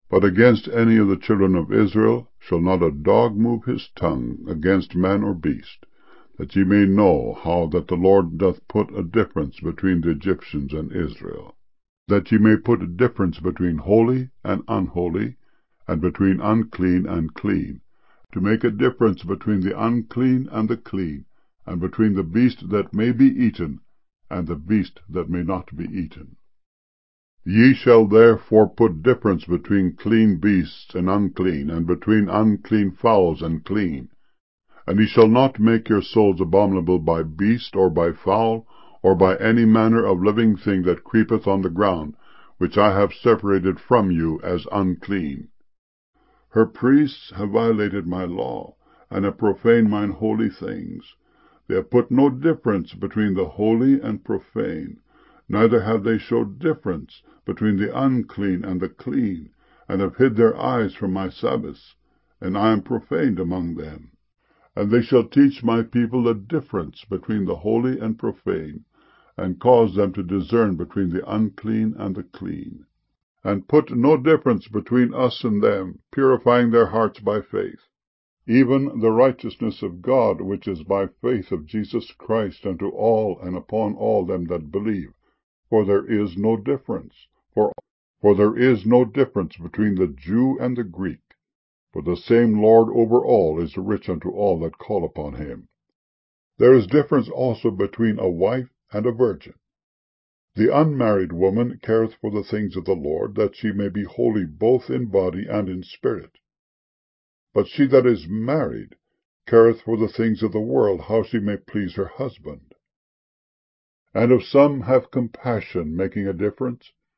But against any of the children of Israel shall not a dog move his tongue against man or beast, that ye may know how that the Lord doth put a difference between the Egyptians and Israel, that ye may put a difference between holy and unholy, and between unclean and clean, to make a difference between the unclean and the clean, and between the beast that may be eaten and the beast that may not be eaten. Ye shall therefore put difference between clean beasts and unclean, and between unclean fowls and clean. And ye shall not make your souls abominable by beast, or by fowl, or by any manner of living thing that creepeth on the ground, which I have separated from you as unclean. Her priests have violated my law, and have profaned mine holy things. They have put no difference between the holy and profane, neither have they showed difference between the unclean and the clean, and have hid their eyes from my Sabbaths, and I am profaned among them. And they shall teach my people the difference between the holy and profane, and cause them to discern between the unclean and the clean, and put no difference between us and them, purifying their hearts by faith, even the righteousness of God which is by faith of Jesus Christ unto all and upon all them that believe. For there is no difference, for there is no difference between the Jew and the Greek, for the same Lord over all is rich unto all that call upon him. There is difference also between a wife and a virgin. The unmarried woman careth for the things of the Lord, that she may be holy both in body and in spirit. But she that is married careth for the things of the world, how she may please her husband. And if some have compassion, making a difference,